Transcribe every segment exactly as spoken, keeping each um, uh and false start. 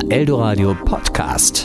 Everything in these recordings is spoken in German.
Eldoradio Podcast.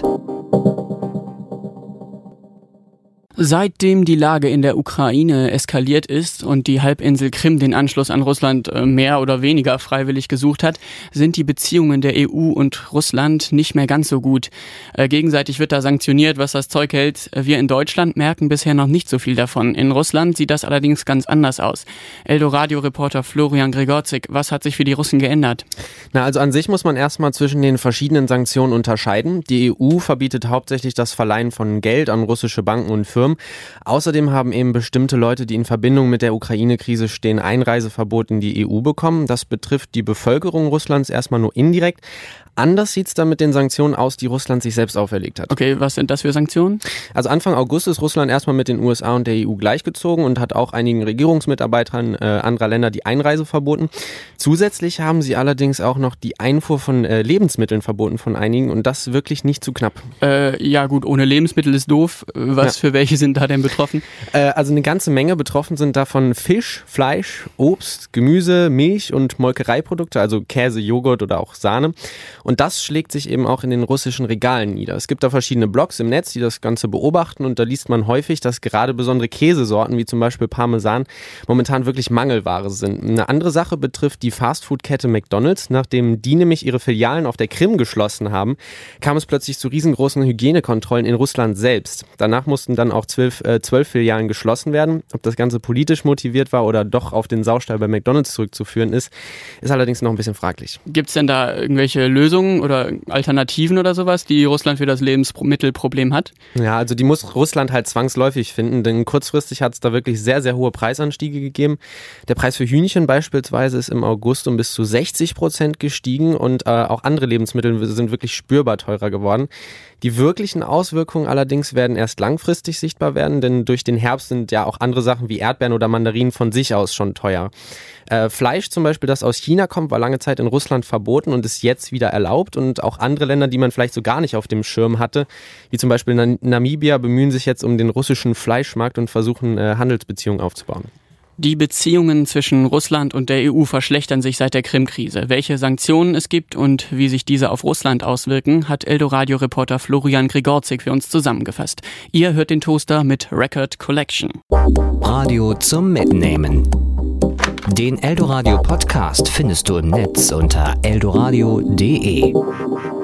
Seitdem die Lage in der Ukraine eskaliert ist und die Halbinsel Krim den Anschluss an Russland mehr oder weniger freiwillig gesucht hat, sind die Beziehungen der E U und Russland nicht mehr ganz so gut. Äh, gegenseitig wird da sanktioniert, was das Zeug hält. Wir in Deutschland merken bisher noch nicht so viel davon. In Russland sieht das allerdings ganz anders aus. Eldoradio-Reporter Florian Gregorczyk, was hat sich für die Russen geändert? Na, also an sich muss man erstmal zwischen den verschiedenen Sanktionen unterscheiden. Die E U verbietet hauptsächlich das Verleihen von Geld an russische Banken und Firmen. Außerdem haben eben bestimmte Leute, die in Verbindung mit der Ukraine-Krise stehen, Einreiseverbot in die E U bekommen. Das betrifft die Bevölkerung Russlands erstmal nur indirekt. Anders sieht es dann mit den Sanktionen aus, die Russland sich selbst auferlegt hat. Okay, was sind das für Sanktionen? Also Anfang August ist Russland erstmal mit den U S A und der E U gleichgezogen und hat auch einigen Regierungsmitarbeitern äh, anderer Länder die Einreise verboten. Zusätzlich haben sie allerdings auch noch die Einfuhr von äh, Lebensmitteln verboten von einigen und das wirklich nicht zu knapp. Äh, ja gut, ohne Lebensmittel ist doof. Was ja. für welche sind da denn betroffen? Äh, also eine ganze Menge. Betroffen sind davon Fisch, Fleisch, Obst, Gemüse, Milch und Molkereiprodukte, also Käse, Joghurt oder auch Sahne. Und das schlägt sich eben auch in den russischen Regalen nieder. Es gibt da verschiedene Blogs im Netz, die das Ganze beobachten und da liest man häufig, dass gerade besondere Käsesorten wie zum Beispiel Parmesan momentan wirklich Mangelware sind. Eine andere Sache betrifft die Fastfood-Kette McDonald's. Nachdem die nämlich ihre Filialen auf der Krim geschlossen haben, kam es plötzlich zu riesengroßen Hygienekontrollen in Russland selbst. Danach mussten dann auch zwölf, äh, zwölf Filialen geschlossen werden. Ob das Ganze politisch motiviert war oder doch auf den Saustall bei McDonald's zurückzuführen ist, ist allerdings noch ein bisschen fraglich. Gibt es denn da irgendwelche Lösungen oder Alternativen oder sowas, die Russland für das Lebensmittelproblem hat? Ja, also die muss Russland halt zwangsläufig finden, denn kurzfristig hat es da wirklich sehr, sehr hohe Preisanstiege gegeben. Der Preis für Hühnchen beispielsweise ist im August um bis zu sechzig Prozent gestiegen und äh, auch andere Lebensmittel sind wirklich spürbar teurer geworden. Die wirklichen Auswirkungen allerdings werden erst langfristig sichtbar werden, denn durch den Herbst sind ja auch andere Sachen wie Erdbeeren oder Mandarinen von sich aus schon teuer. Äh, Fleisch zum Beispiel, das aus China kommt, war lange Zeit in Russland verboten und ist jetzt wieder erlaubt. Und auch andere Länder, die man vielleicht so gar nicht auf dem Schirm hatte, wie zum Beispiel Nam- Namibia, bemühen sich jetzt um den russischen Fleischmarkt und versuchen, äh, Handelsbeziehungen aufzubauen. Die Beziehungen zwischen Russland und der E U verschlechtern sich seit der Krim-Krise. Welche Sanktionen es gibt und wie sich diese auf Russland auswirken, hat Eldoradio-Reporter Florian Gregorczyk für uns zusammengefasst. Ihr hört den Toaster mit Record Collection. Radio zum Mitnehmen. Den Eldoradio Podcast findest du im Netz unter eldoradio punkt de.